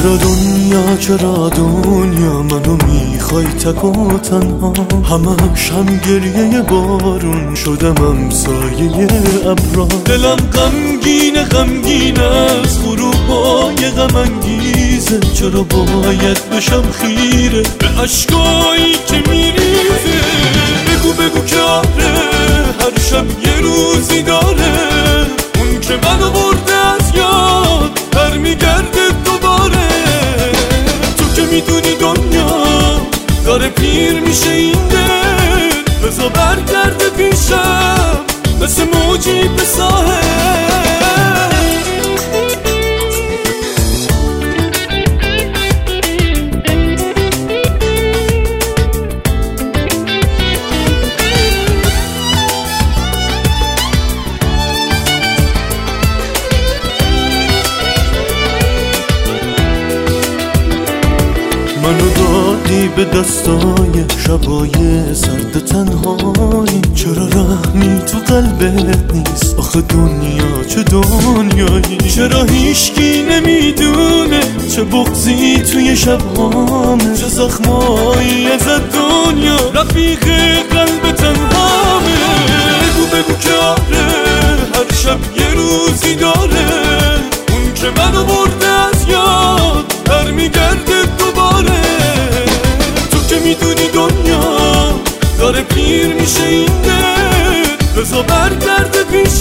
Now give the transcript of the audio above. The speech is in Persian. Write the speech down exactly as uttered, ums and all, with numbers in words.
چرا دنیا چرا دنیا منو میخوای تک و تنها، همش هم گریه بارون شدم سایه ابرا. دلم غمگینه غمگین از غروبای غم انگیزه، چرا باید بشم خیره به اشکایی که میریزه. بگو بگو که آره هر شب یه روزی داره، اون که منو برده از یاد در میگرده دوباره. تو که میدونی دنیا داره پیر میشه این دل، بزا برگرده پیشم مثل موجی به ساحل. منو دادی به دستای شبای سرد تنهایی، چرا رحمی تو قلبت نیست آخه دنیا چه دنیایی. چرا هیچکی نمیدونه چه بغضی توی شبهامه، چه زخمایی از دنیا رفیق قلب تنهامه. بگو بگو که آره هر شب یه روزی داره، اون که منو برده از یاد در میگرده دوباره. تو که میدونی دنیا داره پیر میشه این دل، بزا برگرده پیش